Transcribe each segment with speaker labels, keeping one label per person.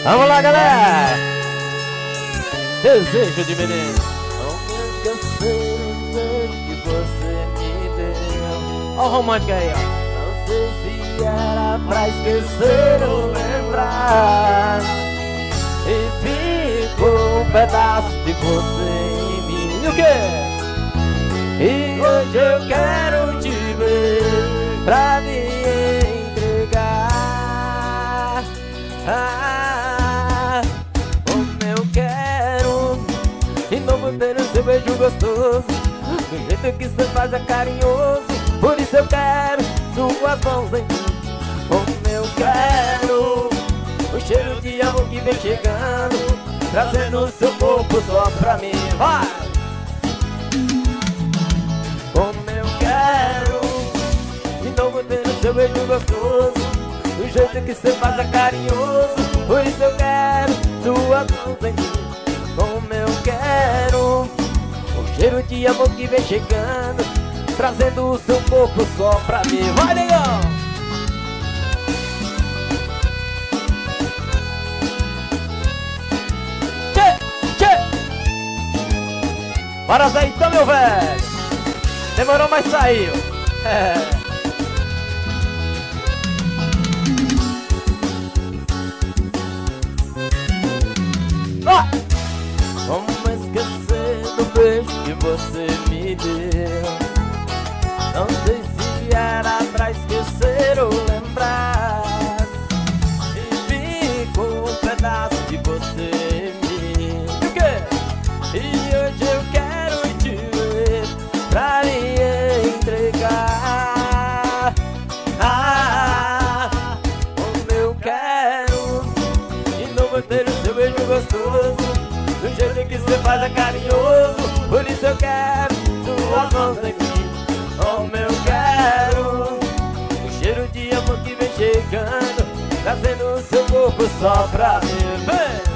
Speaker 1: Vamos lá, galera! Desejo de menino. Não me esquecer o beijo que você me deu. Ó o romântico aí, ó. Não sei se era pra esquecer ou lembrar. E ficou um pedaço de você em mim. E o quê? E hoje eu quero te ver pra me entregar. Como eu quero de novo ter o seu beijo gostoso, do jeito que você faz é carinhoso. Por isso eu quero suas mãos em mim. Como eu quero o cheiro de amor que vem chegando, trazendo o seu corpo só pra mim. Vai! Como eu quero de novo ter o seu beijo gostoso, do jeito que você faz é carinhoso. Por isso eu quero suas mãos em mim. Como eu quero o cheiro de amor que vem chegando, trazendo o seu corpo só pra mim. Vai, negão! Tchê, tchê! Bora sair então, meu velho! Demorou, mas saiu. Como esquecer do beijo que você me deu? Não sei se era pra esquecer ou lembrar. E ficou um pedaço de você em mim. E o quê? E hoje eu quero te ver pra me entregar. Como eu quero de novo ter o seu beijo gostoso, do jeito que você faz é carinhoso. Por isso eu quero suas mãos em mim. Como eu quero o cheiro de amor que vem chegando, trazendo o seu corpo só pra mim. Vem!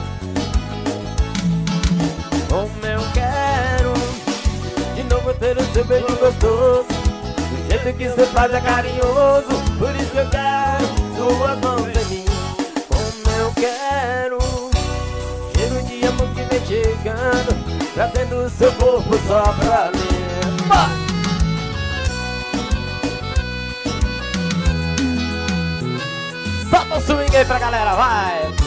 Speaker 1: Como eu quero de novo ter o seu beijo gostoso, do jeito que você faz é carinhoso. Por isso eu quero suas mãos em mim. Como eu quero cheiro de amor que vem chegando, trazendo o seu corpo só pra mim. Vai! Solta o swing aí pra galera, vai!